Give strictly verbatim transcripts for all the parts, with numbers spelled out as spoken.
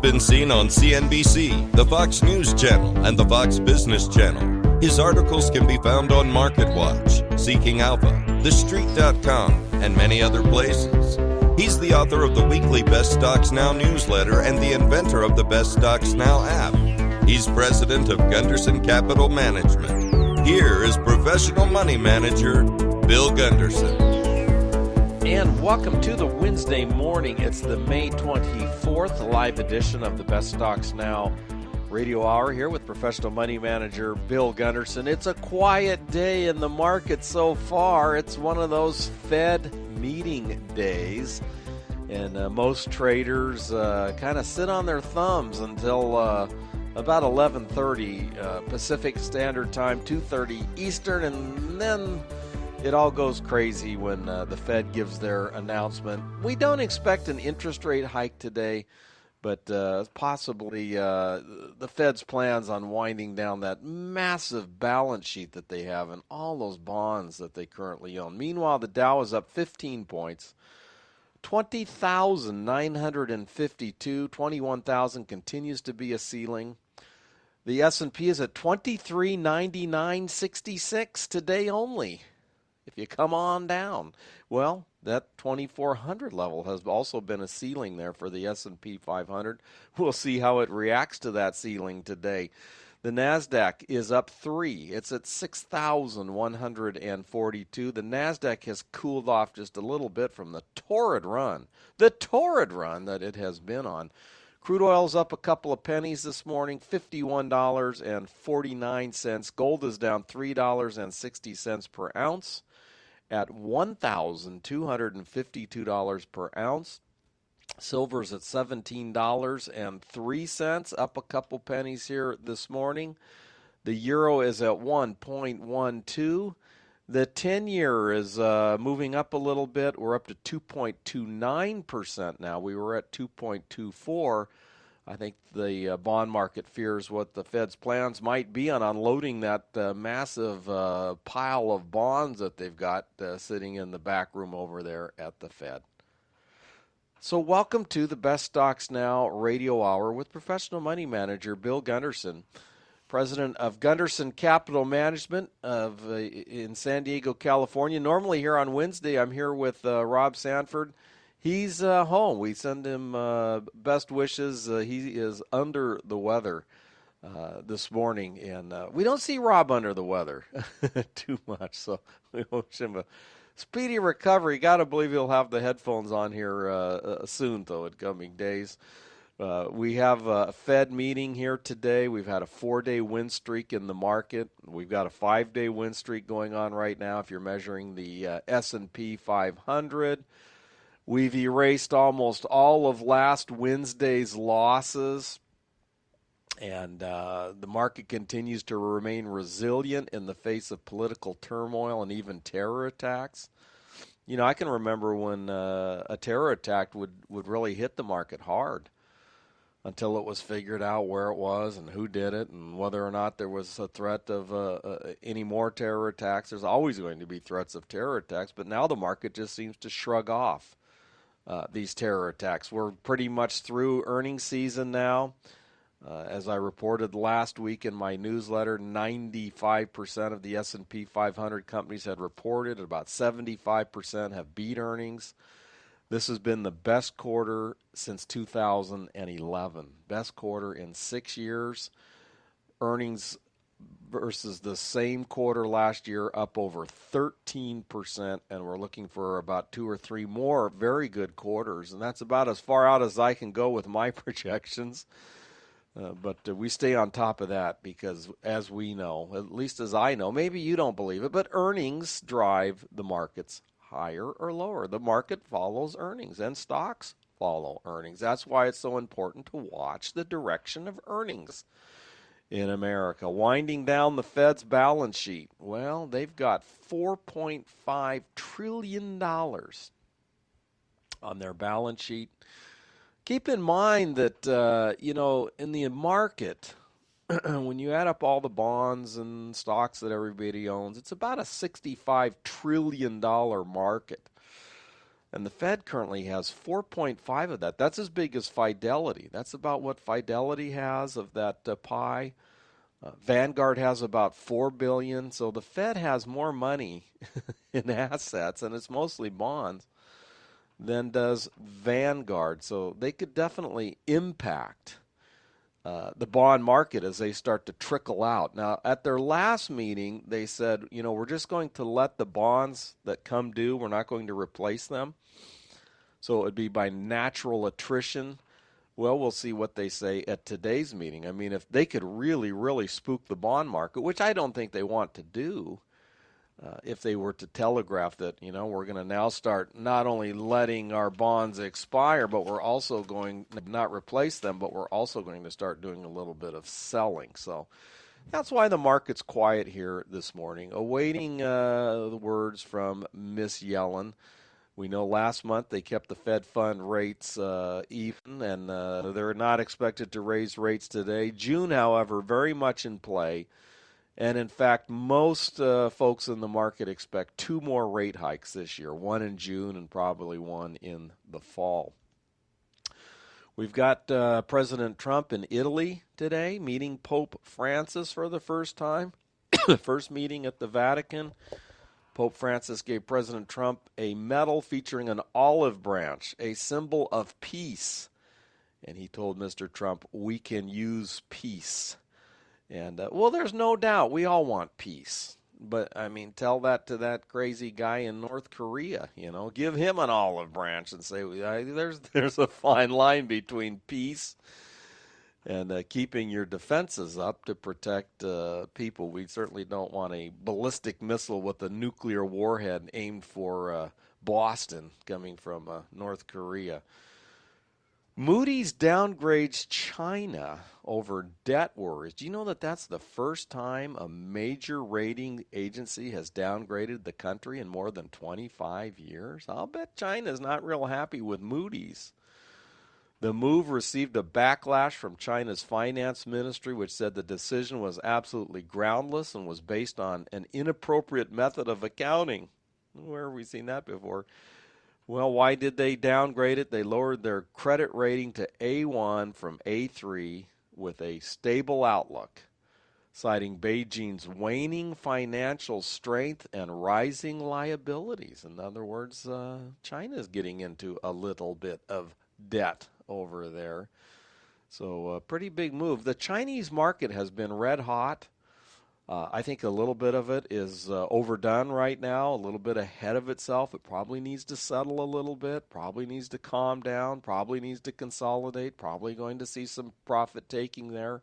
been seen on C N B C, the Fox News Channel, and the Fox Business Channel. His articles can be found on MarketWatch, Seeking Alpha, The Street dot com, and many other places. He's the author of the weekly Best Stocks Now newsletter and the inventor of the Best Stocks Now app. He's president of Gunderson Capital Management. Here is professional money manager Bill Gunderson. And welcome to the Wednesday morning. It's the May twenty-fourth live edition of the Best Stocks Now radio hour here with professional money manager Bill Gunderson. It's a quiet day in the market so far. It's one of those Fed meeting days. And uh, most traders uh, kind of sit on their thumbs until uh, about eleven thirty uh, Pacific Standard Time, two thirty Eastern, and then it all goes crazy when uh, the Fed gives their announcement. We don't expect an interest rate hike today, but uh, possibly uh, the Fed's plans on winding down that massive balance sheet that they have and all those bonds that they currently own. Meanwhile, the Dow is up fifteen points, twenty thousand nine hundred fifty-two, twenty-one thousand continues to be a ceiling. The S and P is at twenty-three ninety-nine sixty-six today only. If you come on down, well, that twenty-four hundred level has also been a ceiling there for the S and P five hundred. We'll see how it reacts to that ceiling today. The NASDAQ is up three. It's at six thousand one hundred forty-two. The NASDAQ has cooled off just a little bit from the torrid run, the torrid run that it has been on. Crude oil's up a couple of pennies this morning, fifty-one dollars and forty-nine cents. Gold is down three dollars and sixty cents per ounce at one thousand two hundred fifty-two dollars per ounce. Silver's at seventeen dollars and three cents, up a couple pennies here this morning. The euro is at one point one two. The ten-year is uh, moving up a little bit. We're up to two point two nine percent now. We were at two point two four. I think the uh, bond market fears what the Fed's plans might be on unloading that uh, massive uh, pile of bonds that they've got uh, sitting in the back room over there at the Fed. So welcome to the Best Stocks Now radio hour with professional money manager Bill Gunderson, president of Gunderson Capital Management of uh, in San Diego, California. Normally here on Wednesday, I'm here with uh, Rob Sanford. He's uh, home. We send him uh, best wishes. Uh, he is under the weather uh, this morning, and uh, we don't see Rob under the weather too much, so we wish him a speedy recovery. Got to believe he'll have the headphones on here uh, soon, though, in coming days. Uh, we have a Fed meeting here today. We've had a four-day win streak in the market. We've got a five-day win streak going on right now if you're measuring the uh, S and P five hundred. We've erased almost all of last Wednesday's losses, and uh, the market continues to remain resilient in the face of political turmoil and even terror attacks. You know, I can remember when uh, a terror attack would, would really hit the market hard until it was figured out where it was and who did it and whether or not there was a threat of uh, uh, any more terror attacks. There's always going to be threats of terror attacks, but now the market just seems to shrug off uh, these terror attacks. We're pretty much through earnings season now. Uh, as I reported last week in my newsletter, ninety-five percent of the S and P five hundred companies had reported. About seventy-five percent have beat earnings. This has been the best quarter since two thousand eleven. Best quarter in six years. Earnings versus the same quarter last year up over thirteen percent, and we're looking for about two or three more very good quarters, and that's about as far out as I can go with my projections. Uh, but uh, we stay on top of that because, as we know, at least as I know, maybe you don't believe it, but earnings drive the markets higher or lower. The market follows earnings, and stocks follow earnings. That's why it's so important to watch the direction of earnings in America. Winding down the Fed's balance sheet. Well, they've got four point five trillion dollars on their balance sheet. Keep in mind that, uh, you know, in the market, when you add up all the bonds and stocks that everybody owns, it's about a sixty-five trillion dollars market. And the Fed currently has four point five of that. That's as big as Fidelity. That's about what Fidelity has of that uh, pie. Uh, Vanguard has about four billion dollars. So the Fed has more money in assets, and it's mostly bonds, than does Vanguard. So they could definitely impact uh, the bond market as they start to trickle out. Now, at their last meeting, they said, you know, we're just going to let the bonds that come due, we're not going to replace them. So it would be by natural attrition. Well, we'll see what they say at today's meeting. I mean, if they could really, really spook the bond market, which I don't think they want to do, uh, if they were to telegraph that, you know, we're going to now start not only letting our bonds expire, but we're also going to not replace them, but we're also going to start doing a little bit of selling. So that's why the market's quiet here this morning, awaiting uh, the words from Miss Yellen. We know last month they kept the Fed fund rates uh, even, and uh, they're not expected to raise rates today. June, however, very much in play. And in fact, most uh, folks in the market expect two more rate hikes this year, one in June and probably one in the fall. We've got uh, President Trump in Italy today, meeting Pope Francis for the first time, first meeting at the Vatican. Pope Francis gave President Trump a medal featuring an olive branch, a symbol of peace. And he told Mister Trump, we can use peace. And, uh, well, there's no doubt we all want peace. But, I mean, tell that to that crazy guy in North Korea, you know. Give him an olive branch and say, there's, there's a fine line between peace and uh, keeping your defenses up to protect uh, people. We certainly don't want a ballistic missile with a nuclear warhead aimed for uh, Boston coming from uh, North Korea. Moody's downgrades China over debt worries. Do you know that that's the first time a major rating agency has downgraded the country in more than twenty-five years? I'll bet China's not real happy with Moody's. The move received a backlash from China's finance ministry, which said the decision was absolutely groundless and was based on an inappropriate method of accounting. Where have we seen that before? Well, why did they downgrade it? They lowered their credit rating to A one from A three with a stable outlook, citing Beijing's waning financial strength and rising liabilities. In other words, uh, China's getting into a little bit of debt over there. So a pretty big move. The Chinese market has been red hot. Uh, I think a little bit of it is uh, overdone right now, a little bit ahead of itself. It probably needs to settle a little bit, probably needs to calm down, probably needs to consolidate, probably going to see some profit taking there.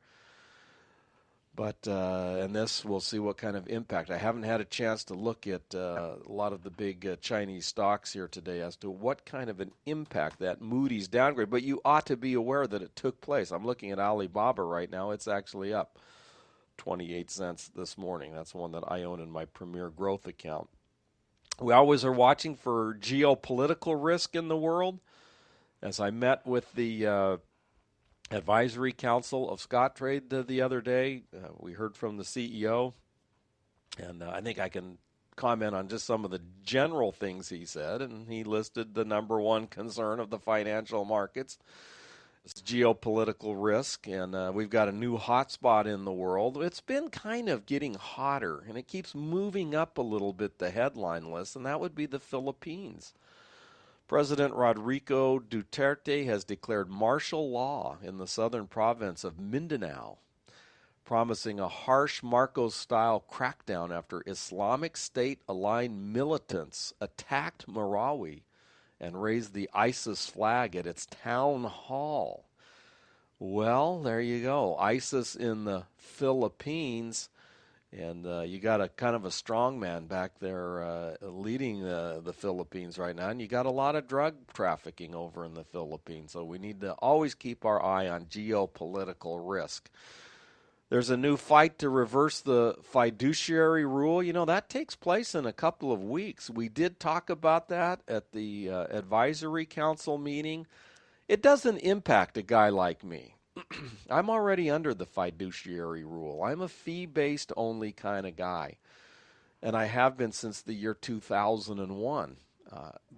But, uh, and this, we'll see what kind of impact. I haven't had a chance to look at uh, a lot of the big uh, Chinese stocks here today as to what kind of an impact that Moody's downgrade. But you ought to be aware that it took place. I'm looking at Alibaba right now. It's actually up twenty-eight cents this morning. That's one that I own in my Premier Growth account. We always are watching for geopolitical risk in the world. As I met with the uh, Advisory Council of Scottrade the, the other day, uh, we heard from the C E O, and uh, I think I can comment on just some of the general things he said, and he listed the number one concern of the financial markets. It's geopolitical risk, and uh, we've got a new hotspot in the world. It's been kind of getting hotter, and it keeps moving up a little bit, the headline list, and that would be the Philippines. President Rodrigo Duterte has declared martial law in the southern province of Mindanao, promising a harsh Marcos-style crackdown after Islamic State-aligned militants attacked Marawi and raised the ISIS flag at its town hall. Well, there you go. ISIS in the Philippines, and uh, you got a kind of a strongman back there uh, leading uh, the Philippines right now, and you got a lot of drug trafficking over in the Philippines, so we need to always keep our eye on geopolitical risk. There's a new fight to reverse the fiduciary rule. You know, that takes place in a couple of weeks. We did talk about that at the uh, advisory council meeting. It doesn't impact a guy like me. I'm already under the fiduciary rule. I'm a fee-based only kind of guy, and I have been since the year two thousand one. Uh, but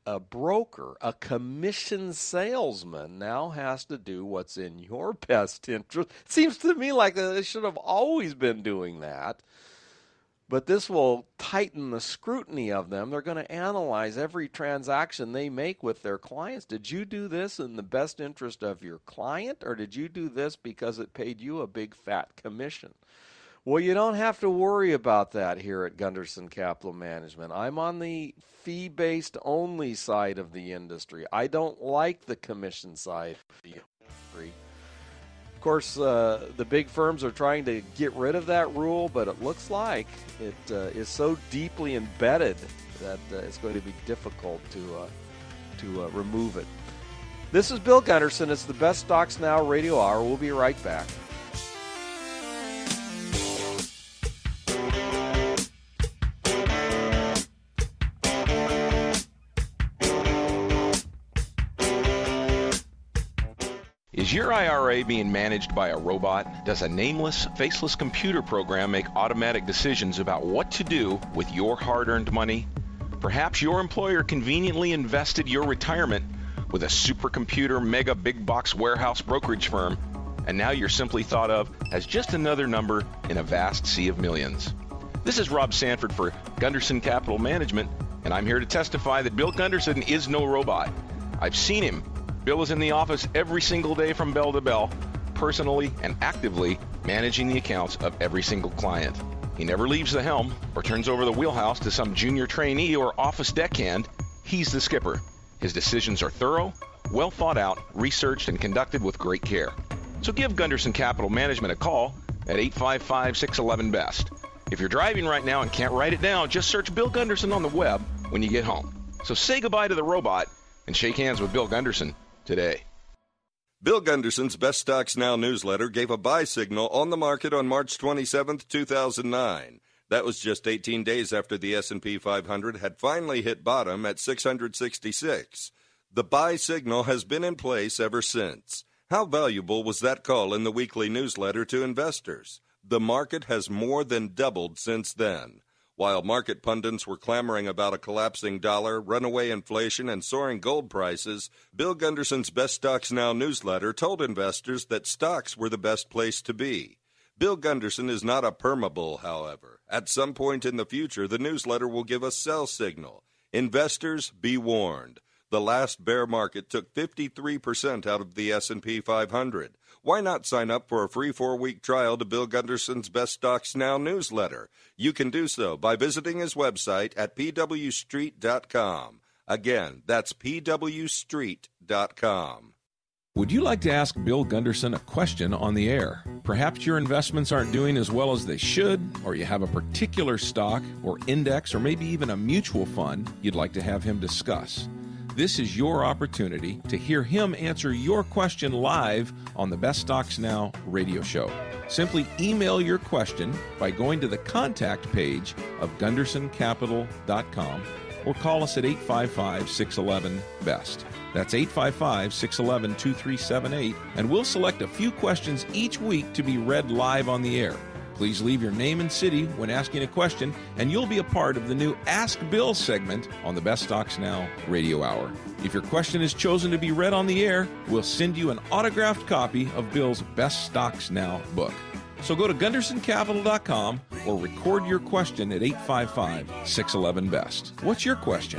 a broker, a commission salesman, now has to do what's in your best interest. It seems to me like they should have always been doing that. But this will tighten the scrutiny of them. They're going to analyze every transaction they make with their clients. Did you do this in the best interest of your client, or did you do this because it paid you a big fat commission? Well, you don't have to worry about that here at Gunderson Capital Management. I'm on the fee-based only side of the industry. I don't like the commission side of the industry. Of course, uh, the big firms are trying to get rid of that rule, but it looks like it uh, is so deeply embedded that uh, it's going to be difficult to uh, to uh, remove it. This is Bill Gunderson. It's the Best Stocks Now Radio Hour. We'll be right back. Is your I R A being managed by a robot? Does a nameless, faceless computer program make automatic decisions about what to do with your hard-earned money? Perhaps your employer conveniently invested your retirement with a supercomputer mega big box warehouse brokerage firm, and now you're simply thought of as just another number in a vast sea of millions. This is Rob Sanford for Gunderson Capital Management, and I'm here to testify that Bill Gunderson is no robot. I've seen him. Bill is in the office every single day from bell to bell, personally and actively managing the accounts of every single client. He never leaves the helm or turns over the wheelhouse to some junior trainee or office deckhand. He's the skipper. His decisions are thorough, well thought out, researched, and conducted with great care. So give Gunderson Capital Management a call at eight five five, six one one, B E S T. If you're driving right now and can't write it down, just search Bill Gunderson on the web when you get home. So say goodbye to the robot and shake hands with Bill Gunderson today. Bill Gunderson's Best Stocks Now newsletter gave a buy signal on the market on March twenty-seventh, two thousand nine. That was just eighteen days after the S and P five hundred had finally hit bottom at six hundred sixty-six. The buy signal has been in place ever since. How valuable was that call in the weekly newsletter to investors? The market has more than doubled since then. While market pundits were clamoring about a collapsing dollar, runaway inflation, and soaring gold prices, Bill Gunderson's Best Stocks Now newsletter told investors that stocks were the best place to be. Bill Gunderson is not a permabull, however. At some point in the future, the newsletter will give a sell signal. Investors, be warned. The last bear market took fifty-three percent out of the S and P five hundred. Why not sign up for a free four-week trial to Bill Gunderson's Best Stocks Now newsletter? You can do so by visiting his website at p w street dot com. Again, that's p w street dot com. Would you like to ask Bill Gunderson a question on the air? Perhaps your investments aren't doing as well as they should, or you have a particular stock or index or maybe even a mutual fund you'd like to have him discuss. This is your opportunity to hear him answer your question live on the Best Stocks Now radio show. Simply email your question by going to the contact page of gunderson capital dot com or call us at eight five five, six one one, B E S T. That's eight five five, six one one, two three seven eight, and we'll select a few questions each week to be read live on the air. Please leave your name and city when asking a question, and you'll be a part of the new Ask Bill segment on the Best Stocks Now radio hour. If your question is chosen to be read on the air, we'll send you an autographed copy of Bill's Best Stocks Now book. So go to gunderson capital dot com or record your question at eight five five, six one one, B E S T. What's your question?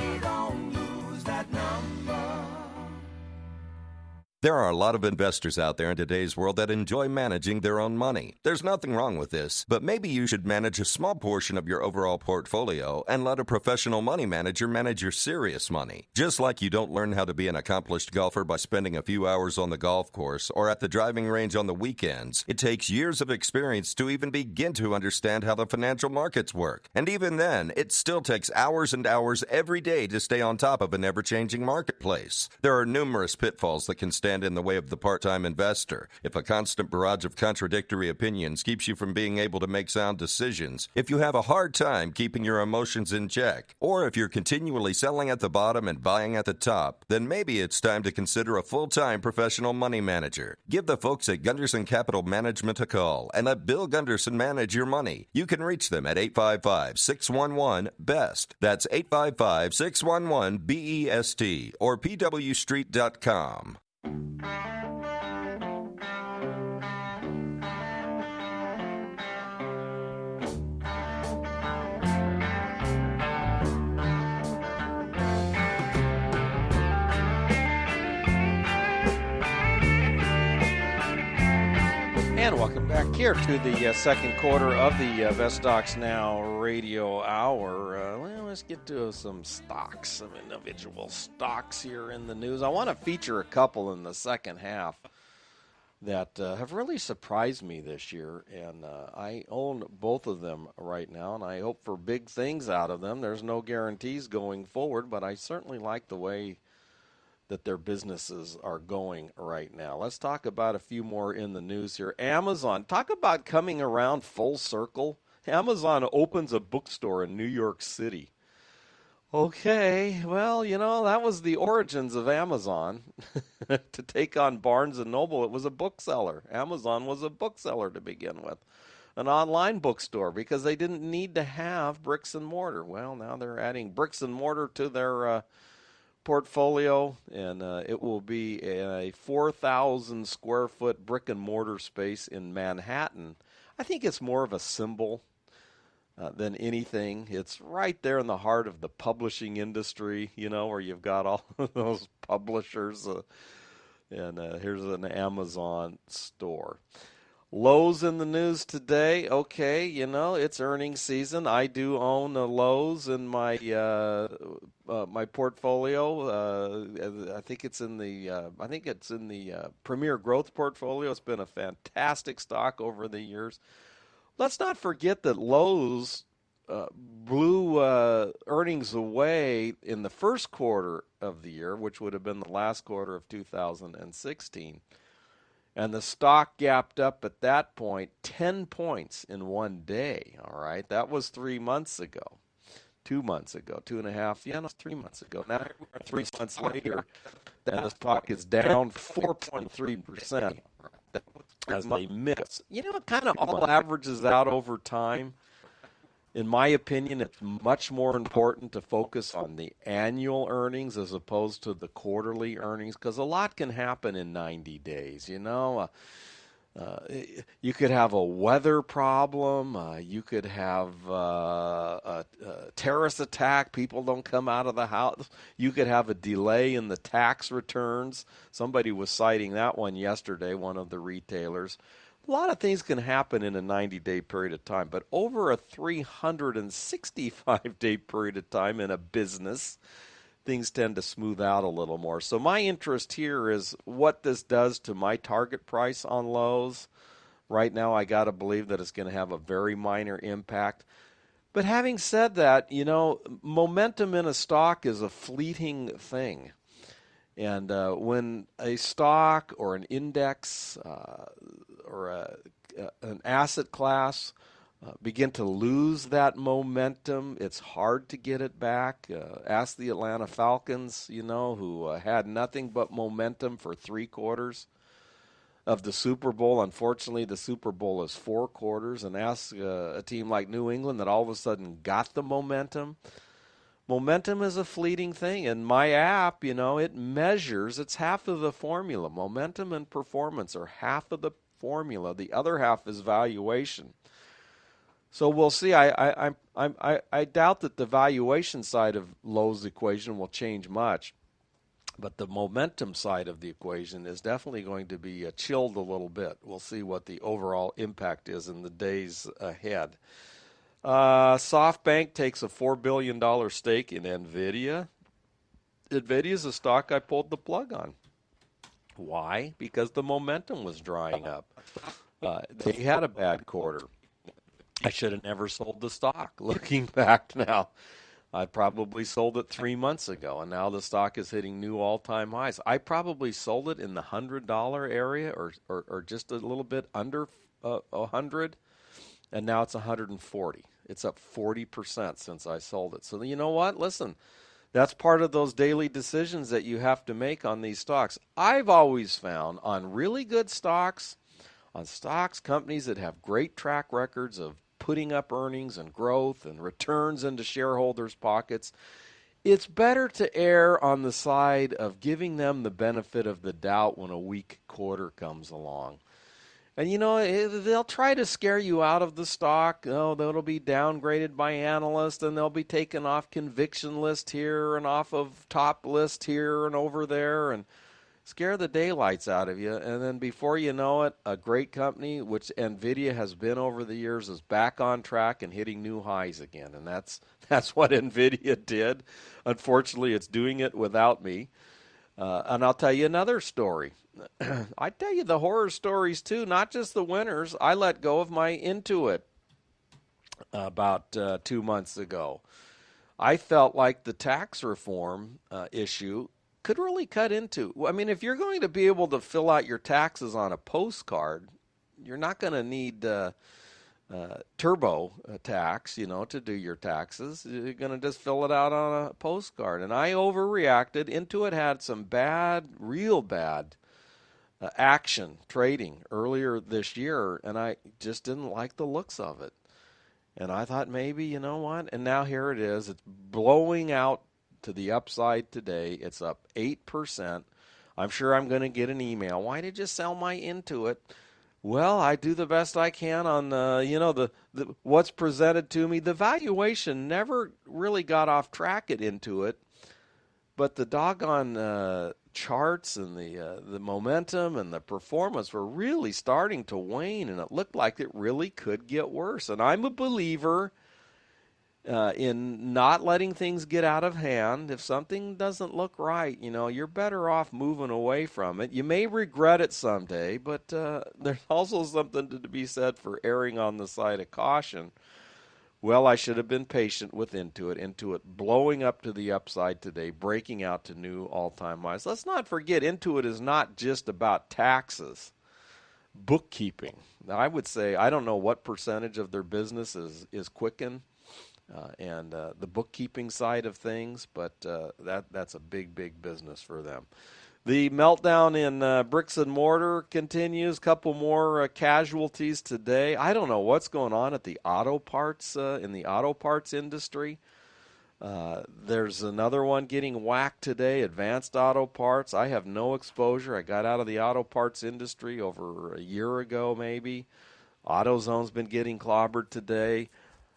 There are a lot of investors out there in today's world that enjoy managing their own money. There's nothing wrong with this, but maybe you should manage a small portion of your overall portfolio and let a professional money manager manage your serious money. Just like you don't learn how to be an accomplished golfer by spending a few hours on the golf course or at the driving range on the weekends, it takes years of experience to even begin to understand how the financial markets work. And even then, it still takes hours and hours every day to stay on top of an ever-changing marketplace. There are numerous pitfalls that can stand stand in the way of the part-time investor, if a constant barrage of contradictory opinions keeps you from being able to make sound decisions, if you have a hard time keeping your emotions in check, or if you're continually selling at the bottom and buying at the top, then maybe it's time to consider a full-time professional money manager. Give the folks at Gunderson Capital Management a call and let Bill Gunderson manage your money. You can reach them at eight five five, six one one, B E S T. That's eight five five, six one one, B E S T or P W street dot com. And welcome back here to the uh, second quarter of the uh, Vestox Now radio hour. Uh, well, let's get to some stocks, some individual stocks here in the news. I want to feature a couple in the second half that uh, have really surprised me this year, and uh, I own both of them right now, and I hope for big things out of them. There's no guarantees going forward, but I certainly like the way that their businesses are going right now. Let's talk about a few more in the news here. Amazon, talk about coming around full circle. Amazon opens a bookstore in New York City. Okay, well, you know, that was the origins of Amazon. To take on Barnes and Noble, it was a bookseller. Amazon was a bookseller to begin with. An online bookstore because they didn't need to have bricks and mortar. Well, now they're adding bricks and mortar to their uh, portfolio, and uh, it will be a four thousand square foot brick and mortar space in Manhattan. I think it's more of a symbol uh, than anything. It's right there in the heart of the publishing industry, you know, where you've got all of those publishers, uh, and uh, here's an Amazon store. Lowe's in the news today. Okay, you know, it's earnings season. I do own a Lowe's in my uh, uh, my portfolio. Uh, I think it's in the uh, I think it's in the uh, Premier Growth portfolio. It's been a fantastic stock over the years. Let's not forget that Lowe's uh, blew uh, earnings away in the first quarter of the year, which would have been the last quarter of two thousand sixteen. And the stock gapped up at that point ten points in one day, all right? That was three months ago, two months ago, two and a half, yeah, no, three months ago. Now we're three months later, and the stock is down four point three percent as they miss. You know, it kind of all averages out over time. In my opinion, it's much more important to focus on the annual earnings as opposed to the quarterly earnings, because a lot can happen in ninety days, you know. Uh, uh, you could have a weather problem. Uh, you could have uh, a, a terrorist attack. People don't come out of the house. You could have a delay in the tax returns. Somebody was citing that one yesterday, one of the retailers. A lot of things can happen in a ninety-day period of time, but over a three hundred sixty-five day period of time in a business, things tend to smooth out a little more. So my interest here is what this does to my target price on Lowe's. Right now, I got to believe that it's going to have a very minor impact. But having said that, you know, momentum in a stock is a fleeting thing. And uh, when a stock or an index uh, or a, uh, an asset class uh, begin to lose that momentum, it's hard to get it back. Uh, ask the Atlanta Falcons, you know, who uh, had nothing but momentum for three quarters of the Super Bowl. Unfortunately, the Super Bowl is four quarters. And ask uh, a team like New England that all of a sudden got the momentum. Momentum is a fleeting thing, and my app, you know, it measures, it's half of the formula. Momentum and performance are half of the formula. The other half is valuation. So we'll see. I I I I, I doubt that the valuation side of Lowe's equation will change much, but the momentum side of the equation is definitely going to be uh, chilled a little bit. We'll see what the overall impact is in the days ahead. Uh, SoftBank takes a four billion dollars stake in NVIDIA. NVIDIA is a stock I pulled the plug on. Why? Because the momentum was drying up. Uh, they had a bad quarter. I should have never sold the stock, looking back now. I probably sold it three months ago, and now the stock is hitting new all-time highs. I probably sold it in the one hundred dollars area or, or, or just a little bit under uh, one hundred, and now it's one hundred forty. It's up forty percent since I sold it. So you know what? Listen, that's part of those daily decisions that you have to make on these stocks. I've always found on really good stocks, on stocks, companies that have great track records of putting up earnings and growth and returns into shareholders' pockets, it's better to err on the side of giving them the benefit of the doubt when a weak quarter comes along. And, you know, they'll try to scare you out of the stock. Oh, that'll be downgraded by analysts, and they'll be taken off conviction list here and off of top list here and over there, and scare the daylights out of you. And then before you know it, a great company, which NVIDIA has been over the years, is back on track and hitting new highs again. And that's that's what NVIDIA did. Unfortunately, it's doing it without me. Uh, and I'll tell you another story. I tell you the horror stories too, not just the winners. I let go of my Intuit about uh, two months ago. I felt like the tax reform uh, issue could really cut into. I mean, if you're going to be able to fill out your taxes on a postcard, you're not going to need uh, uh, turbo tax, you know, to do your taxes. You're going to just fill it out on a postcard. And I overreacted. Intuit had some bad, real bad uh, action trading earlier this year, and I just didn't like the looks of it. And I thought maybe, you know what? And now here it is. It's blowing out to the upside today. It's up eight percent. I'm sure I'm going to get an email. Why did you sell my Intuit? Well, I do the best I can on, uh, you know, the, the what's presented to me. The valuation never really got off track at Intuit, but the doggone uh, charts and the uh, the momentum and the performance were really starting to wane, and it looked like it really could get worse. And I'm a believer Uh, in not letting things get out of hand. If something doesn't look right, you know, you're better off moving away from it. You may regret it someday, but uh, there's also something to be said for erring on the side of caution. Well, I should have been patient with Intuit. Intuit blowing up to the upside today, breaking out to new all-time highs. Let's not forget, Intuit is not just about taxes. Bookkeeping. Now, I would say, I don't know what percentage of their business is, is Quicken, Uh, and uh, the bookkeeping side of things, but uh, that that's a big, big business for them. The meltdown in uh, bricks and mortar continues. Couple more uh, casualties today. I don't know what's going on at the auto parts uh, in the auto parts industry. Uh, there's another one getting whacked today. Advanced Auto Parts. I have no exposure. I got out of the auto parts industry over a year ago, maybe. AutoZone's been getting clobbered today.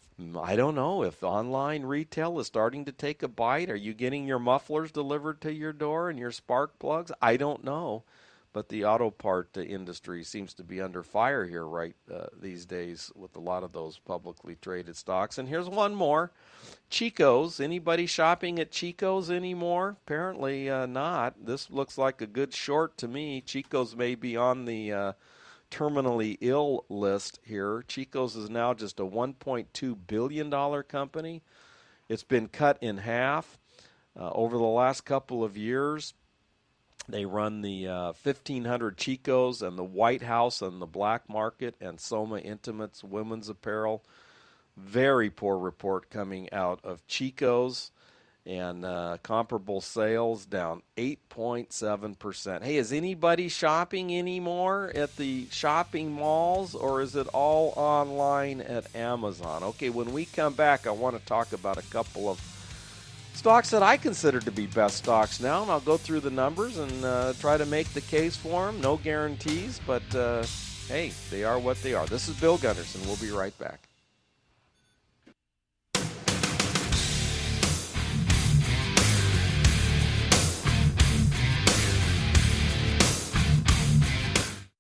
I don't know if online retail is starting to take a bite. Are you getting your mufflers delivered to your door and your spark plugs? I don't know. But the auto part uh, industry seems to be under fire here right uh, these days with a lot of those publicly traded stocks. And here's one more. Chico's. Anybody shopping at Chico's anymore? Apparently uh, not. This looks like a good short to me. Chico's may be on the Uh, terminally ill list here. Chico's is now just a one point two billion dollars company. It's been cut in half uh, over the last couple of years. They run the uh, fifteen hundred Chico's and the White House and the black market and Soma Intimates women's apparel. Very poor report coming out of Chico's. And uh, comparable sales down eight point seven percent. Hey, is anybody shopping anymore at the shopping malls, or is it all online at Amazon? Okay, when we come back, I want to talk about a couple of stocks that I consider to be best stocks now, and I'll go through the numbers and uh, try to make the case for them. No guarantees, but uh, hey, they are what they are. This is Bill Gunderson. We'll be right back.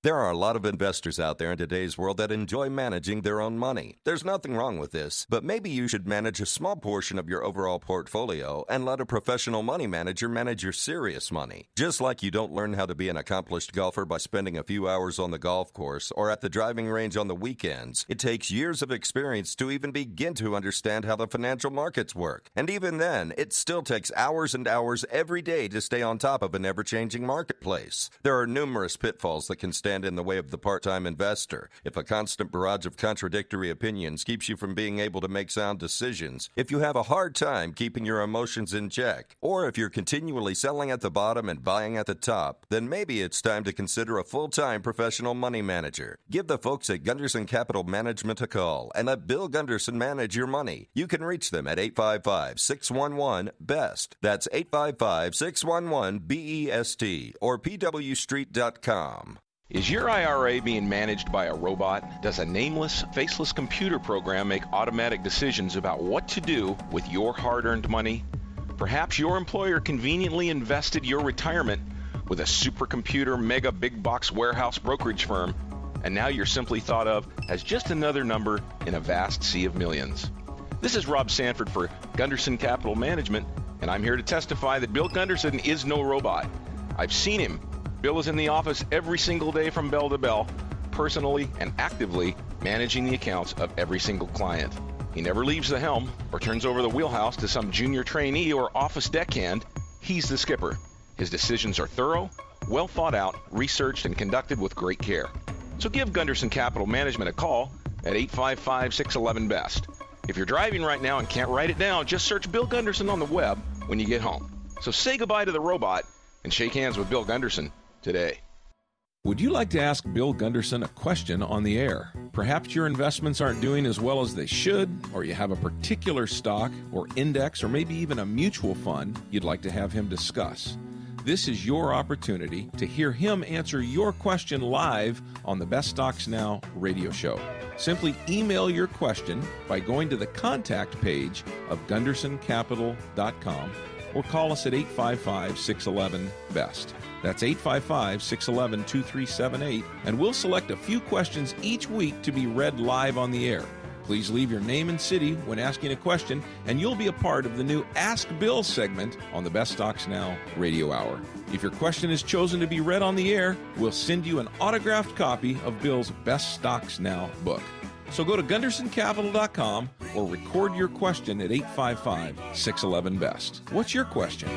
There are a lot of investors out there in today's world that enjoy managing their own money. There's nothing wrong with this, but maybe you should manage a small portion of your overall portfolio and let a professional money manager manage your serious money. Just like you don't learn how to be an accomplished golfer by spending a few hours on the golf course or at the driving range on the weekends, it takes years of experience to even begin to understand how the financial markets work. And even then, it still takes hours and hours every day to stay on top of an ever-changing marketplace. There are numerous pitfalls that can stand in the way of the part-time investor. If a constant barrage of contradictory opinions keeps you from being able to make sound decisions, if you have a hard time keeping your emotions in check, or if you're continually selling at the bottom and buying at the top, then maybe it's time to consider a full-time professional money manager. Give the folks at Gunderson Capital Management a call and let Bill Gunderson manage your money. You can reach them at eight five five, six one one, B E S T. That's eight five five, six one one, B E S T or P W street dot com. Is your I R A being managed by a robot? Does a nameless, faceless computer program make automatic decisions about what to do with your hard-earned money? Perhaps your employer conveniently invested your retirement with a supercomputer mega big box warehouse brokerage firm, and now you're simply thought of as just another number in a vast sea of millions. This is Rob Sanford for Gunderson Capital Management, and I'm here to testify that Bill Gunderson is no robot. I've seen him. Bill is in the office every single day from bell to bell, personally and actively managing the accounts of every single client. He never leaves the helm or turns over the wheelhouse to some junior trainee or office deckhand. He's the skipper. His decisions are thorough, well thought out, researched, and conducted with great care. So give Gunderson Capital Management a call at eight five five, six one one, B E S T. If you're driving right now and can't write it down, just search Bill Gunderson on the web when you get home. So say goodbye to the robot and shake hands with Bill Gunderson today. Would you like to ask Bill Gunderson a question on the air? Perhaps your investments aren't doing as well as they should, or you have a particular stock or index or maybe even a mutual fund you'd like to have him discuss. This is your opportunity to hear him answer your question live on the Best Stocks Now radio show. Simply email your question by going to the contact page of gunderson capital dot com or call us at eight five five, six one one, B E S T. That's eight five five, six one one, two three seven eight, and we'll select a few questions each week to be read live on the air. Please leave your name and city when asking a question, and you'll be a part of the new Ask Bill segment on the Best Stocks Now radio hour. If your question is chosen to be read on the air, we'll send you an autographed copy of Bill's Best Stocks Now book. So go to gunderson capital dot com or record your question at eight five five, six one one, B E S T. What's your question?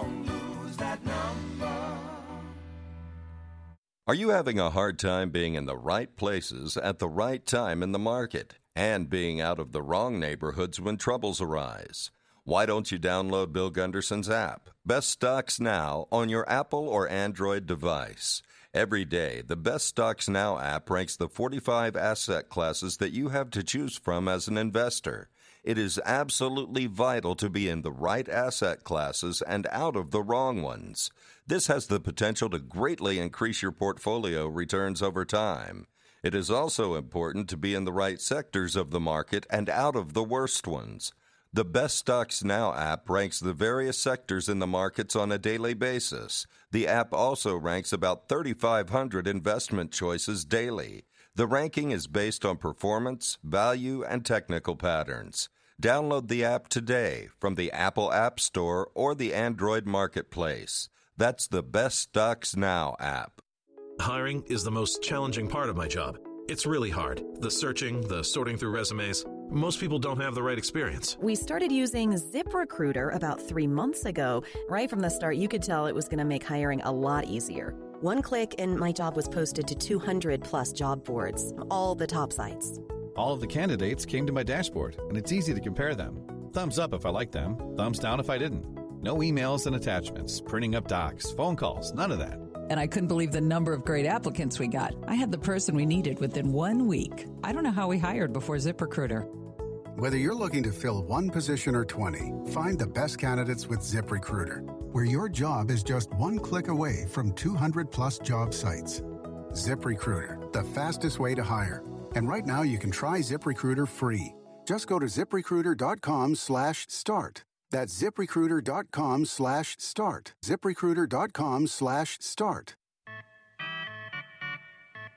Are you having a hard time being in the right places at the right time in the market and being out of the wrong neighborhoods when troubles arise? Why don't you download Bill Gunderson's app, Best Stocks Now, on your Apple or Android device? Every day, the Best Stocks Now app ranks the forty-five asset classes that you have to choose from as an investor. It is absolutely vital to be in the right asset classes and out of the wrong ones. This has the potential to greatly increase your portfolio returns over time. It is also important to be in the right sectors of the market and out of the worst ones. The Best Stocks Now app ranks the various sectors in the markets on a daily basis. The app also ranks about thirty-five hundred investment choices daily. The ranking is based on performance, value, and technical patterns. Download the app today from the Apple App Store or the Android Marketplace. That's the Best Stocks Now app. Hiring is the most challenging part of my job. It's really hard. The searching, the sorting through resumes. Most people don't have the right experience. We started using ZipRecruiter about three months ago. Right from the start, you could tell it was going to make hiring a lot easier. One click and my job was posted to two hundred plus job boards, all the top sites. All of the candidates came to my dashboard, and it's easy to compare them. Thumbs up if I liked them, thumbs down if I didn't. No emails and attachments, printing up docs, phone calls, none of that. And I couldn't believe the number of great applicants we got. I had the person we needed within one week. I don't know how we hired before ZipRecruiter. Whether you're looking to fill one position or twenty, find the best candidates with ZipRecruiter, where your job is just one click away from two hundred plus job sites. ZipRecruiter, the fastest way to hire. And right now you can try ZipRecruiter free. Just go to ZipRecruiter.com slash start. That's ZipRecruiter.com slash start. ZipRecruiter.com slash start.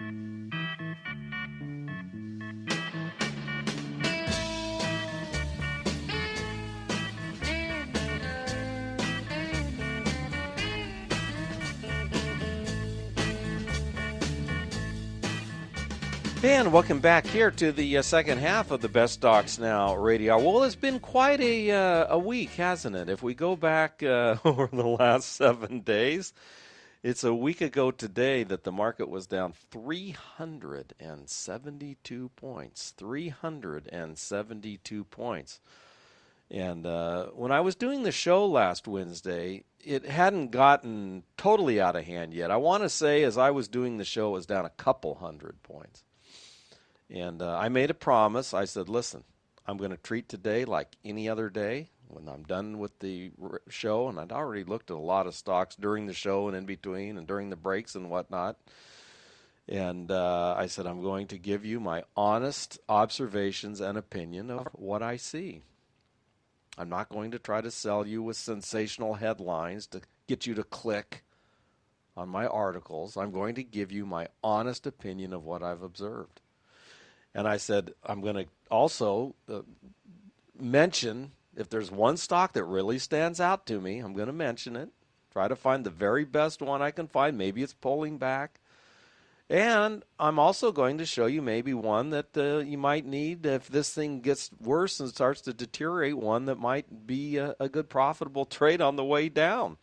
And welcome back here to the uh, second half of the Best Stocks Now radio. Well, it's been quite a uh, a week, hasn't it? If we go back uh, over the last seven days, it's a week ago today that the market was down three hundred seventy-two points. three hundred seventy-two points. And uh, when I was doing the show last Wednesday, it hadn't gotten totally out of hand yet. I want to say as I was doing the show, it was down a couple hundred points. And uh, I made a promise. I said, listen, I'm going to treat today like any other day when I'm done with the r- show. And I'd already looked at a lot of stocks during the show and in between and during the breaks and whatnot. And uh, I said, I'm going to give you my honest observations and opinion of what I see. I'm not going to try to sell you with sensational headlines to get you to click on my articles. I'm going to give you my honest opinion of what I've observed. And I said, I'm going to also uh, mention, if there's one stock that really stands out to me, I'm going to mention it. Try to find the very best one I can find. Maybe it's pulling back. And I'm also going to show you maybe one that uh, you might need if this thing gets worse and starts to deteriorate, one that might be a, a good profitable trade on the way down.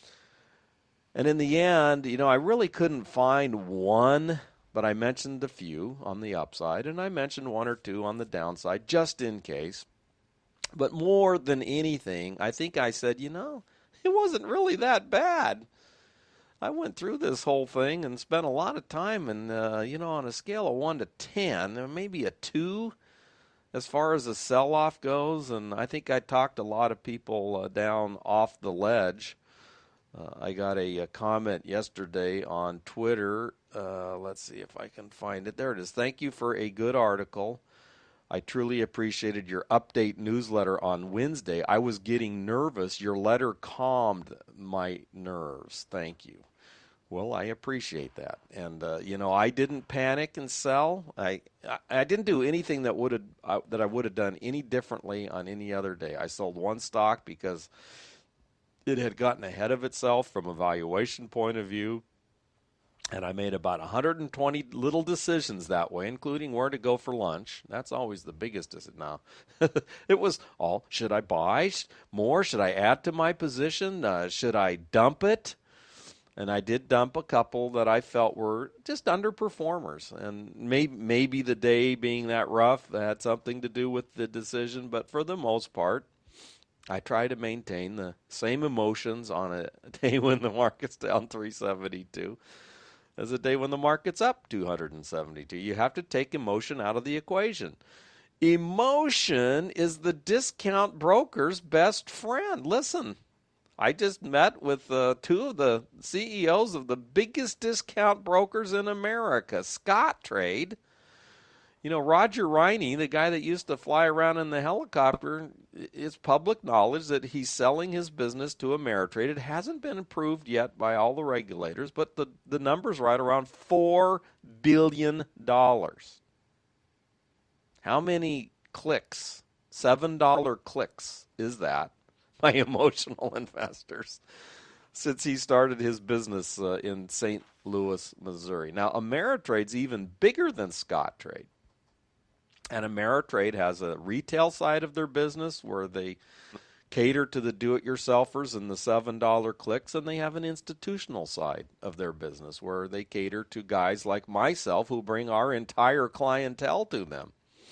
And in the end, you know, I really couldn't find one, but I mentioned a few on the upside, and I mentioned one or two on the downside, just in case. But more than anything, I think I said, you know, it wasn't really that bad. I went through this whole thing and spent a lot of time, and, uh, you know, on a scale of one to ten, maybe a two as far as the sell-off goes, and I think I talked a lot of people uh, down off the ledge. Uh, I got a, a comment yesterday on Twitter. Uh, let's see if I can find it. There it is. Thank you for a good article. I truly appreciated your update newsletter on Wednesday. I was getting nervous. Your letter calmed my nerves. Thank you. Well, I appreciate that. And, uh, you know, I didn't panic and sell. I I, I didn't do anything that would have uh, that I would have done any differently on any other day. I sold one stock because it had gotten ahead of itself from a valuation point of view. And I made about one hundred twenty little decisions that way, including where to go for lunch. That's always the biggest decision now. It was all, should I buy more? Should I add to my position? Uh, should I dump it? And I did dump a couple that I felt were just underperformers. And maybe, maybe the day being that rough had something to do with the decision. But for the most part, I try to maintain the same emotions on a day when the market's down three seventy-two. As a day when the market's up two hundred seventy-two. You have to take emotion out of the equation. Emotion is the discount broker's best friend. Listen, I just met with uh, two of the C E Os of the biggest discount brokers in America, Scottrade. You know, Roger Riney, the guy that used to fly around in the helicopter, it's public knowledge that he's selling his business to Ameritrade. It hasn't been approved yet by all the regulators, but the, the number's right around four billion dollars. How many clicks, seven dollar clicks, is that by emotional investors since he started his business uh, in Saint Louis, Missouri? Now, Ameritrade's even bigger than Scottrade. And Ameritrade has a retail side of their business where they cater to the do-it-yourselfers and the seven dollar clicks, and they have an institutional side of their business where they cater to guys like myself who bring our entire clientele to them.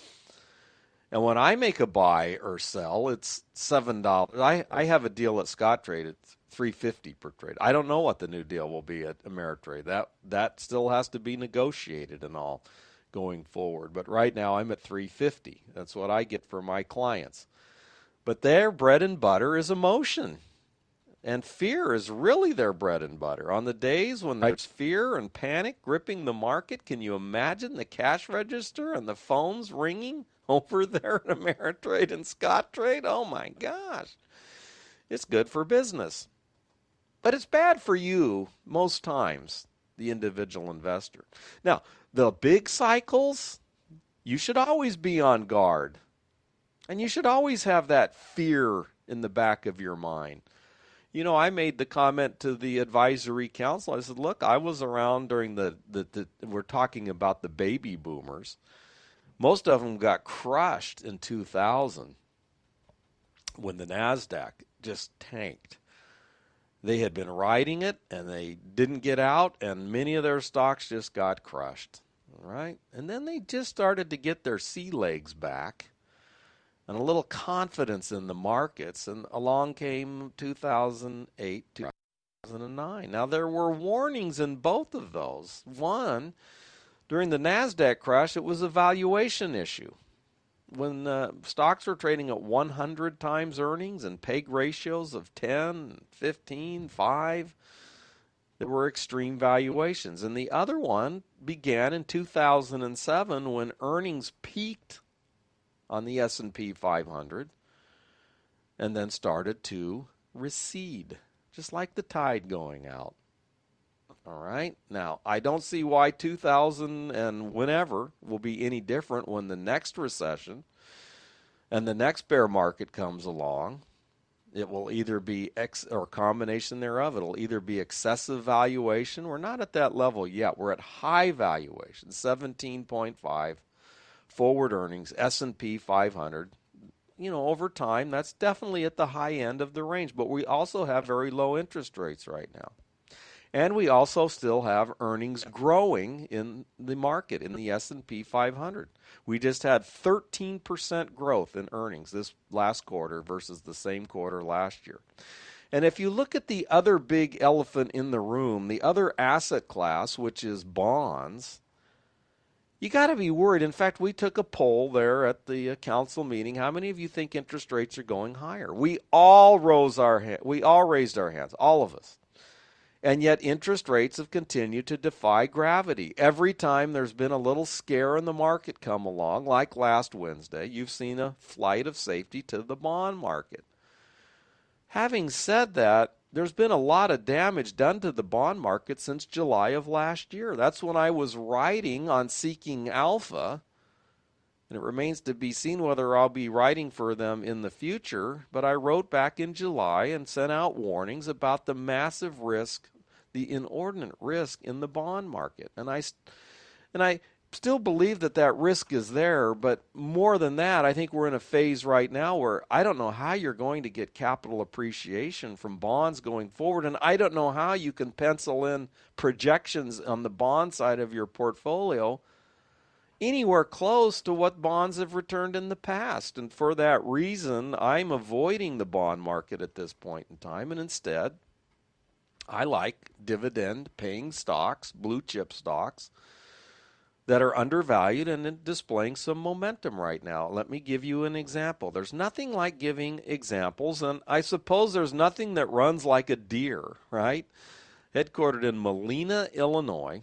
And when I make a buy or sell, it's seven dollars. I, I have a deal at Scottrade at three fifty per trade. I don't know what the new deal will be at Ameritrade. That that still has to be negotiated and all going forward. But right now I'm at three fifty. That's what I get for my clients. But their bread and butter is emotion. And fear is really their bread and butter. On the days when there's fear and panic gripping the market, can you imagine the cash register and the phones ringing over there at Ameritrade and Scottrade? Oh my gosh. It's good for business. But it's bad for you most times. the individual investor. Now, the big cycles, you should always be on guard. And you should always have that fear in the back of your mind. You know, I made the comment to the advisory council. I said, look, I was around during the, the, the we're talking about the baby boomers. Most of them got crushed in two thousand when the NASDAQ just tanked. They had been riding it, and they didn't get out, and many of their stocks just got crushed. All right? And then they just started to get their sea legs back and a little confidence in the markets, and along came two thousand eight, two thousand nine. Now, there were warnings in both of those. One, during the NASDAQ crash, it was a valuation issue. When uh, stocks were trading at one hundred times earnings and P E G ratios of ten, fifteen, five, there were extreme valuations. And the other one began in two thousand seven when earnings peaked on the S and P five hundred and then started to recede, just like the tide going out. All right. Now, I don't see why two thousand and whenever will be any different when the next recession and the next bear market comes along. It will either be ex or a combination thereof. It'll either be excessive valuation. We're not at that level yet. We're at high valuation, seventeen point five forward earnings, S and P five hundred. You know, over time, that's definitely at the high end of the range. But we also have very low interest rates right now. And we also still have earnings growing in the market, in the S and P five hundred. We just had thirteen percent growth in earnings this last quarter versus the same quarter last year. And if you look at the other big elephant in the room, the other asset class, which is bonds, you got to be worried. In fact, we took a poll there at the uh, council meeting. How many of you think interest rates are going higher? We all rose our ha- we all raised our hands, all of us. And yet interest rates have continued to defy gravity. Every time there's been a little scare in the market come along, like last Wednesday, you've seen a flight of safety to the bond market. Having said that, there's been a lot of damage done to the bond market since July of last year. That's when I was writing on Seeking Alpha, and it remains to be seen whether I'll be writing for them in the future, but I wrote back in July and sent out warnings about the massive risk, the inordinate risk in the bond market. And I, and I still believe that that risk is there, but more than that, I think we're in a phase right now where I don't know how you're going to get capital appreciation from bonds going forward, and I don't know how you can pencil in projections on the bond side of your portfolio anywhere close to what bonds have returned in the past. And for that reason, I'm avoiding the bond market at this point in time, and instead, I like dividend-paying stocks, blue-chip stocks, that are undervalued and displaying some momentum right now. Let me give you an example. There's nothing like giving examples, and I suppose there's nothing that runs like a deer, right? Headquartered in Molina, Illinois,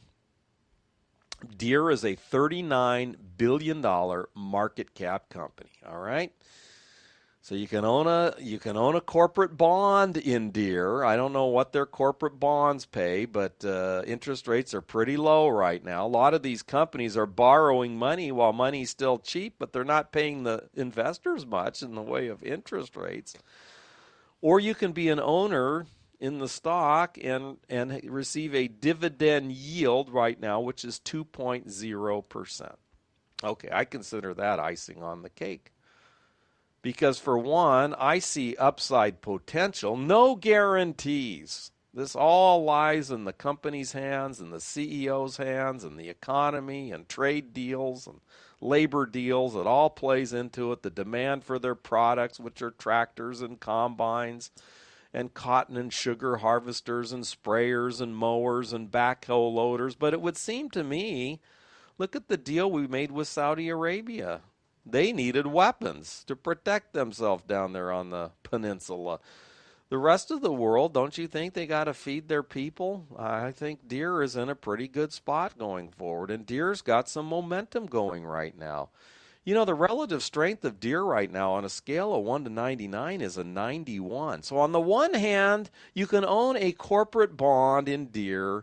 Deere is a thirty-nine billion dollars market cap company, all right? So you can own a you can own a corporate bond in Deere. I don't know what their corporate bonds pay, but uh, interest rates are pretty low right now. A lot of these companies are borrowing money while money's still cheap, but they're not paying the investors much in the way of interest rates. Or you can be an owner in the stock and and receive a dividend yield right now, which is two point zero percent. Okay, I consider that icing on the cake. Because for one, I see upside potential, no guarantees. This all lies in the company's hands and the C E O's hands and the economy and trade deals and labor deals. It all plays into it. The demand for their products, which are tractors and combines and cotton and sugar harvesters and sprayers and mowers and backhoe loaders. But it would seem to me, look at the deal we made with Saudi Arabia. They needed weapons to protect themselves down there on the peninsula. The rest of the world, don't you think they got to feed their people? I think Deere is in a pretty good spot going forward, and Deere's got some momentum going right now. You know, the relative strength of Deere right now on a scale of one to ninety-nine is a ninety-one. So on the one hand, you can own a corporate bond in Deere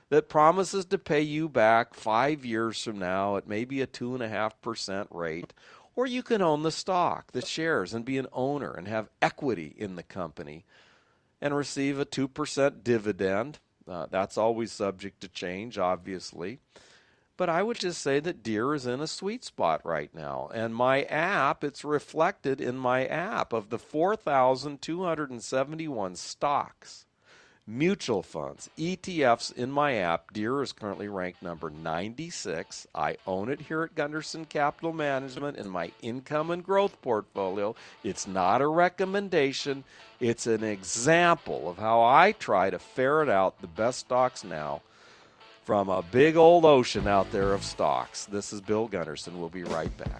that promises to pay you back five years from now at maybe a two point five percent rate. Or you can own the stock, the shares, and be an owner and have equity in the company and receive a two percent dividend. Uh, that's always subject to change, obviously. But I would just say that Deere is in a sweet spot right now. And my app, it's reflected in my app of the four thousand two hundred seventy-one stocks, mutual funds, E T Fs in my app. Deere is currently ranked number ninety-six. I own it here at Gunderson Capital Management in my income and growth portfolio. It's not a recommendation. It's an example of how I try to ferret out the best stocks now from a big old ocean out there of stocks. This is Bill Gunderson. We'll be right back.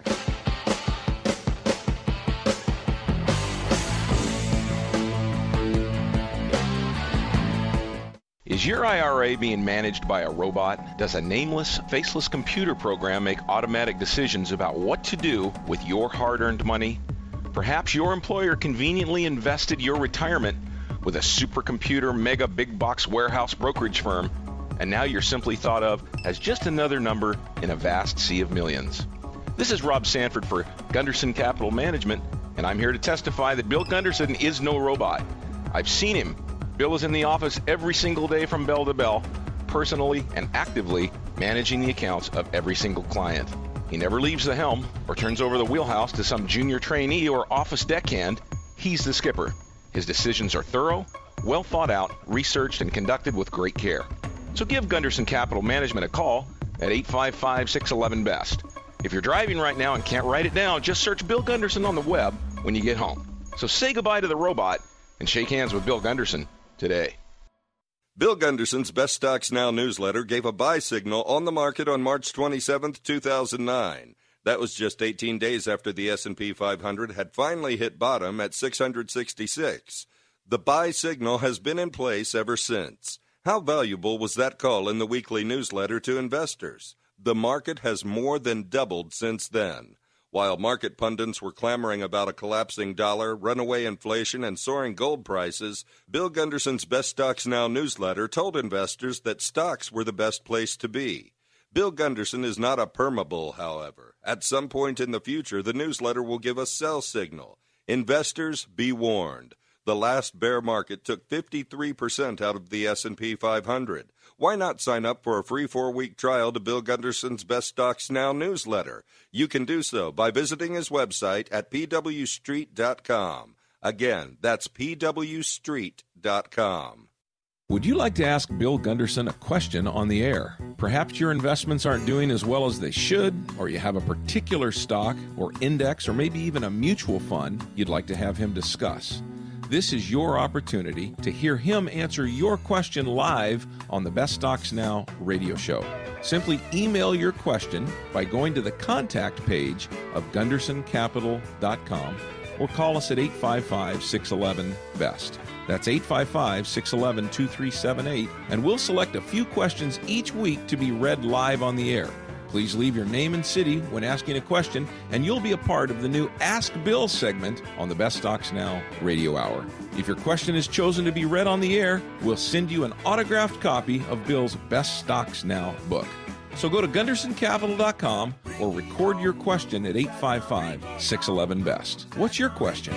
Is your I R A being managed by a robot? Does a nameless, faceless computer program make automatic decisions about what to do with your hard-earned money? Perhaps your employer conveniently invested your retirement with a supercomputer mega big box warehouse brokerage firm, and now you're simply thought of as just another number in a vast sea of millions. This is Rob Sanford for Gunderson Capital Management, and I'm here to testify that Bill Gunderson is no robot. I've seen him. Bill is in the office every single day from bell to bell, personally and actively managing the accounts of every single client. He never leaves the helm or turns over the wheelhouse to some junior trainee or office deckhand. He's the skipper. His decisions are thorough, well thought out, researched, and conducted with great care. So give Gunderson Capital Management a call at eight five five, six one one, B E S T. If you're driving right now and can't write it down, just search Bill Gunderson on the web when you get home. So say goodbye to the robot and shake hands with Bill Gunderson today. Bill Gunderson's Best Stocks Now newsletter gave a buy signal on the market on March twenty-seventh, two thousand nine. That was just eighteen days after the S and P five hundred had finally hit bottom at six hundred sixty-six. The buy signal has been in place ever since. How valuable was that call in the weekly newsletter to investors? The market has more than doubled since then. While market pundits were clamoring about a collapsing dollar, runaway inflation, and soaring gold prices, Bill Gunderson's Best Stocks Now newsletter told investors that stocks were the best place to be. Bill Gunderson is not a permabull, however. At some point in the future, the newsletter will give a sell signal. Investors, be warned. The last bear market took fifty-three percent out of the S and P five hundred. Why not sign up for a free four-week trial to Bill Gunderson's Best Stocks Now newsletter? You can do so by visiting his website at p w street dot com. Again, that's p w street dot com. Would you like to ask Bill Gunderson a question on the air? Perhaps your investments aren't doing as well as they should, or you have a particular stock or index or maybe even a mutual fund you'd like to have him discuss. This is your opportunity to hear him answer your question live on the Best Stocks Now radio show. Simply email your question by going to the contact page of gunderson capital dot com or call us at eight five five, six one one, B E S T. That's eight five five, six one one, two three seven eight, and we'll select a few questions each week to be read live on the air. Please leave your name and city when asking a question, and you'll be a part of the new Ask Bill segment on the Best Stocks Now radio hour. If your question is chosen to be read on the air, we'll send you an autographed copy of Bill's Best Stocks Now book. So go to gunderson capital dot com or record your question at eight five five, six one one, B E S T. What's your question?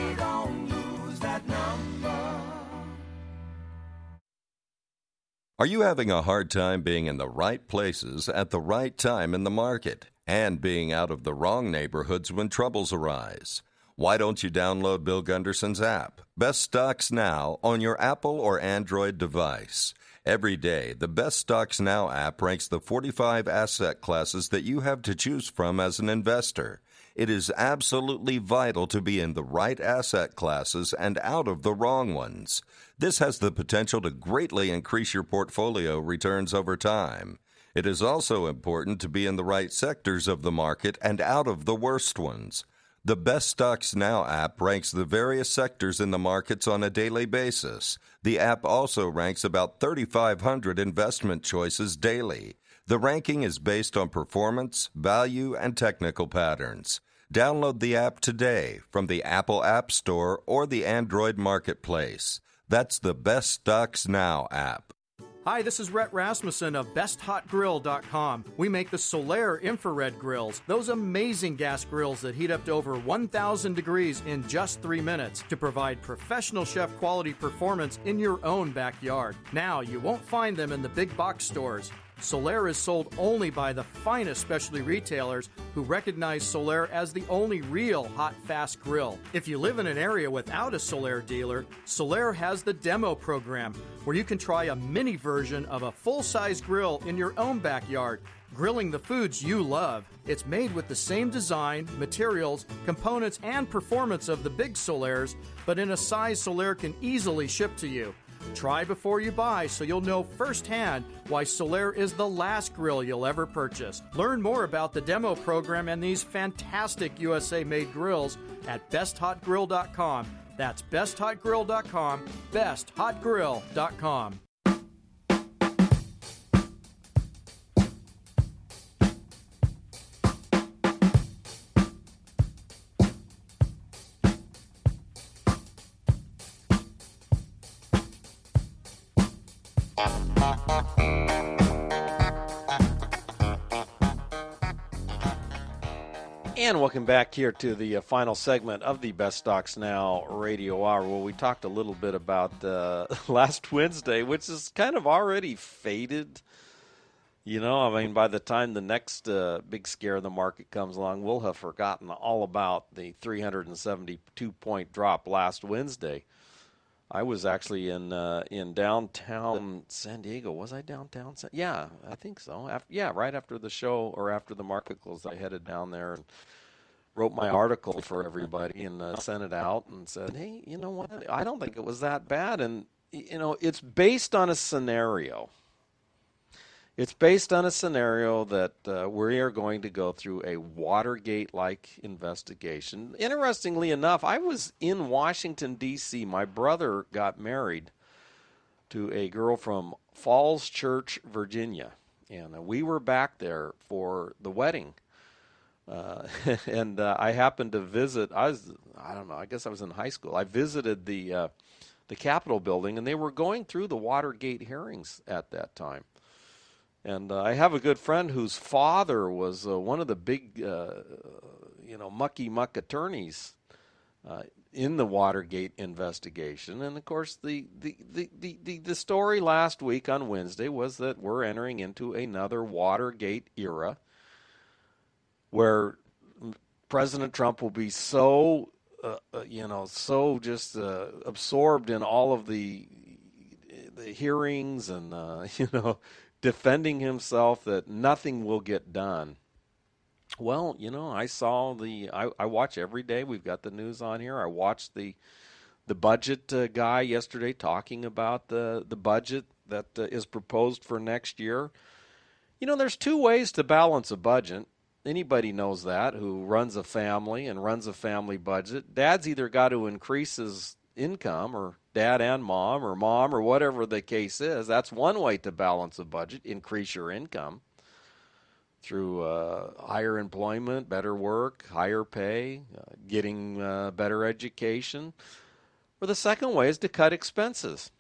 Are you having a hard time being in the right places at the right time in the market and being out of the wrong neighborhoods when troubles arise? Why don't you download Bill Gunderson's app, Best Stocks Now, on your Apple or Android device? Every day, the Best Stocks Now app ranks the forty-five asset classes that you have to choose from as an investor. It is absolutely vital to be in the right asset classes and out of the wrong ones. This has the potential to greatly increase your portfolio returns over time. It is also important to be in the right sectors of the market and out of the worst ones. The Best Stocks Now app ranks the various sectors in the markets on a daily basis. The app also ranks about thirty-five hundred investment choices daily. The ranking is based on performance, value, and technical patterns. Download the app today from the Apple App Store or the Android Marketplace. That's the Best Stocks Now app. Hi, this is Rhett Rasmussen of best hot grill dot com. We make the Solaire infrared grills, those amazing gas grills that heat up to over one thousand degrees in just three minutes to provide professional chef quality performance in your own backyard. Now, you won't find them in the big box stores. Solaire is sold only by the finest specialty retailers who recognize Solaire as the only real hot, fast grill. If you live in an area without a Solaire dealer, Solaire has the demo program where you can try a mini version of a full-size grill in your own backyard, grilling the foods you love. It's made with the same design, materials, components, and performance of the big Solaires, but in a size Solaire can easily ship to you. Try before you buy so you'll know firsthand why Solaire is the last grill you'll ever purchase. Learn more about the demo program and these fantastic U S A-made grills at best hot grill dot com. That's best hot grill dot com, best hot grill dot com. And welcome back here to the uh, final segment of the Best Stocks Now Radio Hour, where we talked a little bit about uh, last Wednesday, which is kind of already faded. You know, I mean, by the time the next uh, big scare in the market comes along, we'll have forgotten all about the three hundred seventy-two point drop last Wednesday. I was actually in uh, in downtown San Diego. Was I downtown? San- yeah, I think so. After, yeah, right after the show or after the market closed, I headed down there and wrote my article for everybody and uh, sent it out and said, hey, you know what? I don't think it was that bad. And, you know, it's based on a scenario. It's based on a scenario that uh, we are going to go through a Watergate-like investigation. Interestingly enough, I was in Washington, D C My brother got married to a girl from Falls Church, Virginia, and uh, we were back there for the wedding. Uh, and uh, I happened to visit. I was, I don't know. I guess I was in high school. I visited the uh, the Capitol building, and they were going through the Watergate hearings at that time. And uh, I have a good friend whose father was uh, one of the big, uh, you know, mucky muck attorneys uh, in the Watergate investigation. And of course, the the, the, the, the the story last week on Wednesday was that we're entering into another Watergate era, where President Trump will be so, uh, uh, you know, so just uh, absorbed in all of the the hearings and, uh, you know, defending himself that nothing will get done. Well, you know, I saw the, I, I watch every day. We've got the news on here. I watched the the budget uh, guy yesterday talking about the, the budget that uh, is proposed for next year. You know, there's two ways to balance a budget. Anybody knows that who runs a family and runs a family budget. Dad's either got to increase his income, or dad and mom, or mom, or whatever the case is. That's one way to balance a budget, increase your income through uh, higher employment, better work, higher pay, uh, getting uh, better education. Or the second way is to cut expenses.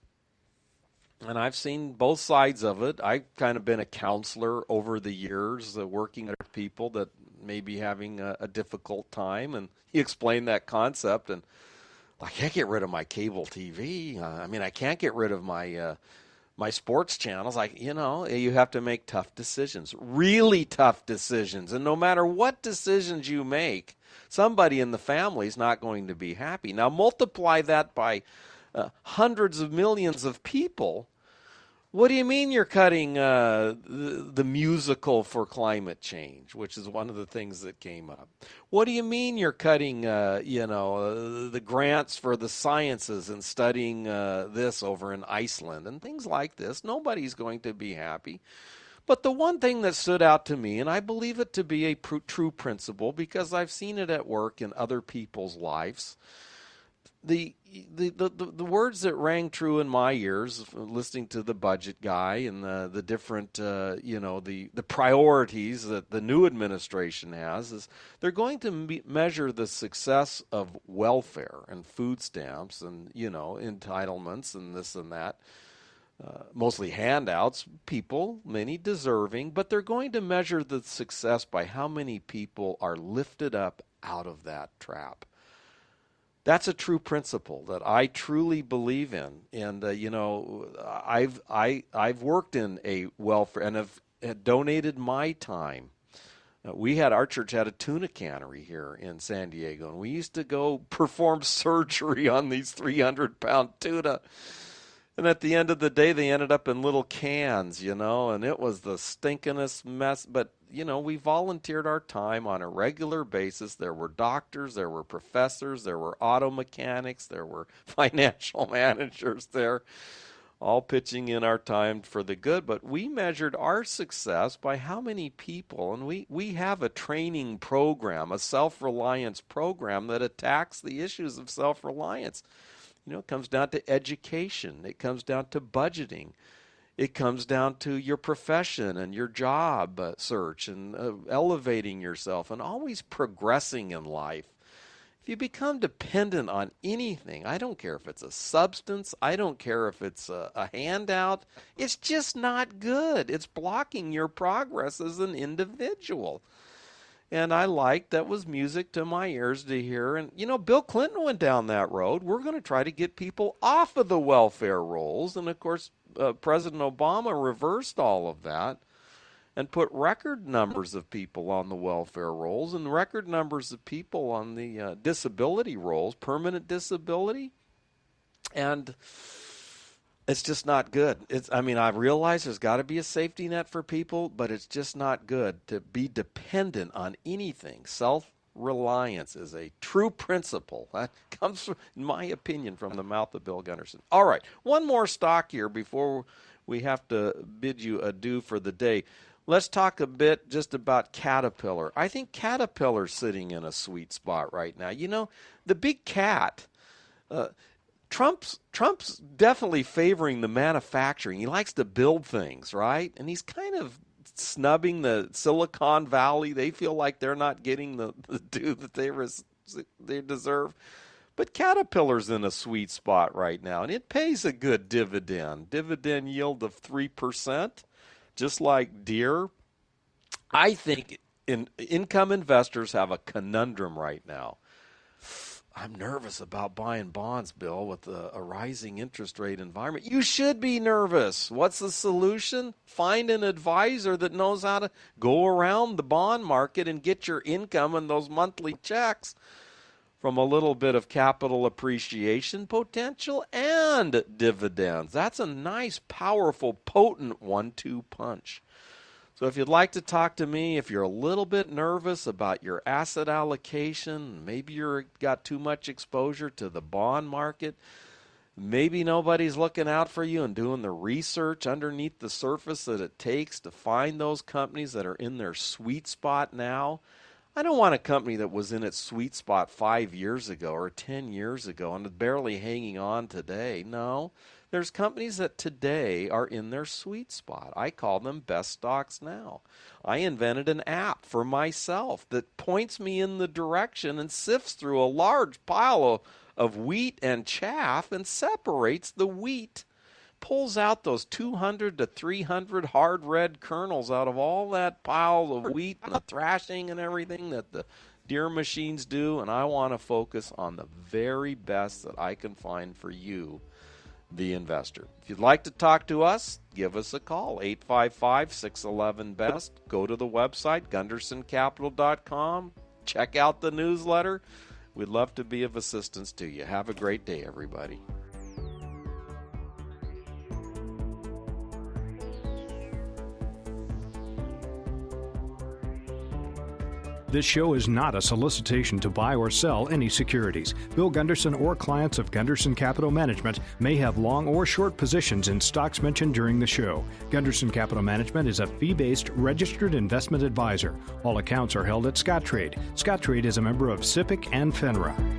And I've seen both sides of it. I've kind of been a counselor over the years, uh, working with people that may be having a, a difficult time. And he explained that concept. And I can't get rid of my cable T V. Uh, I mean, I can't get rid of my uh, my sports channels. Like, you know, you have to make tough decisions, really tough decisions. And no matter what decisions you make, somebody in the family is not going to be happy. Now, multiply that by uh, hundreds of millions of people. What do you mean you're cutting uh, the, the musical for climate change, which is one of the things that came up? What do you mean you're cutting, uh, you know, uh, the grants for the sciences and studying uh, this over in Iceland and things like this? Nobody's going to be happy. But the one thing that stood out to me, and I believe it to be a pr- true principle because I've seen it at work in other people's lives, The, the the the words that rang true in my ears, listening to the budget guy and the the different uh, you know the the priorities that the new administration has, is they're going to me- measure the success of welfare and food stamps and you know entitlements and this and that uh, mostly handouts, people, many deserving, but they're going to measure the success by how many people are lifted up out of that trap. That's a true principle that I truly believe in. And, uh, you know, I've, I, I've worked in a welfare and have, have donated my time. Uh, we had, our church had a tuna cannery here in San Diego, and we used to go perform surgery on these three hundred pound tuna. And at the end of the day, they ended up in little cans, you know, and it was the stinkingest mess. But, you know, we volunteered our time on a regular basis. There were doctors, there were professors, there were auto mechanics, there were financial managers there, all pitching in our time for the good. But we measured our success by how many people, and we, we have a training program, a self-reliance program that attacks the issues of self-reliance. You know, it comes down to education. It comes down to budgeting. It comes down to your profession and your job uh, search and uh, elevating yourself and always progressing in life. If you become dependent on anything, I don't care if it's a substance, I don't care if it's a, a handout, it's just not good. It's blocking your progress as an individual. And I liked, that was music to my ears to hear. And, you know, Bill Clinton went down that road. We're going to try to get people off of the welfare rolls. And, of course, uh, President Obama reversed all of that and put record numbers of people on the welfare rolls and record numbers of people on the uh, disability rolls, permanent disability. And it's just not good. It's, I mean, I realize there's got to be a safety net for people, but it's just not good to be dependent on anything. Self-reliance is a true principle. That comes, from, in my opinion, from the mouth of Bill Gunderson. All right, one more stock here before we have to bid you adieu for the day. Let's talk a bit just about Caterpillar. I think Caterpillar's sitting in a sweet spot right now. You know, the big cat, uh, Trump's Trump's definitely favoring the manufacturing. He likes to build things, right? And he's kind of snubbing the Silicon Valley. They feel like they're not getting the, the due that they res, they deserve. But Caterpillar's in a sweet spot right now, and it pays a good dividend. Dividend yield of three percent, just like Deere. I think in, income investors have a conundrum right now. I'm nervous about buying bonds, Bill, with a, a rising interest rate environment. You should be nervous. What's the solution? Find an advisor that knows how to go around the bond market and get your income and those monthly checks from a little bit of capital appreciation potential and dividends. That's a nice, powerful, potent one two punch. So if you'd like to talk to me, if you're a little bit nervous about your asset allocation, maybe you've got too much exposure to the bond market, maybe nobody's looking out for you and doing the research underneath the surface that it takes to find those companies that are in their sweet spot now. I don't want a company that was in its sweet spot five years ago or ten years ago and is barely hanging on today. No. There's companies that today are in their sweet spot. I call them best stocks now. I invented an app for myself that points me in the direction and sifts through a large pile of, of wheat and chaff and separates the wheat, pulls out those two hundred to three hundred hard red kernels out of all that pile of wheat and the thrashing and everything that the Deere machines do, and I want to focus on the very best that I can find for you, the investor. If you'd like to talk to us, give us a call, eight five five, six one one, B E S T. Go to the website, gunderson capital dot com. Check out the newsletter. We'd love to be of assistance to you. Have a great day, everybody. This show is not a solicitation to buy or sell any securities. Bill Gunderson or clients of Gunderson Capital Management may have long or short positions in stocks mentioned during the show. Gunderson Capital Management is a fee-based registered investment advisor. All accounts are held at Scottrade. Scottrade is a member of SIPC and FINRA.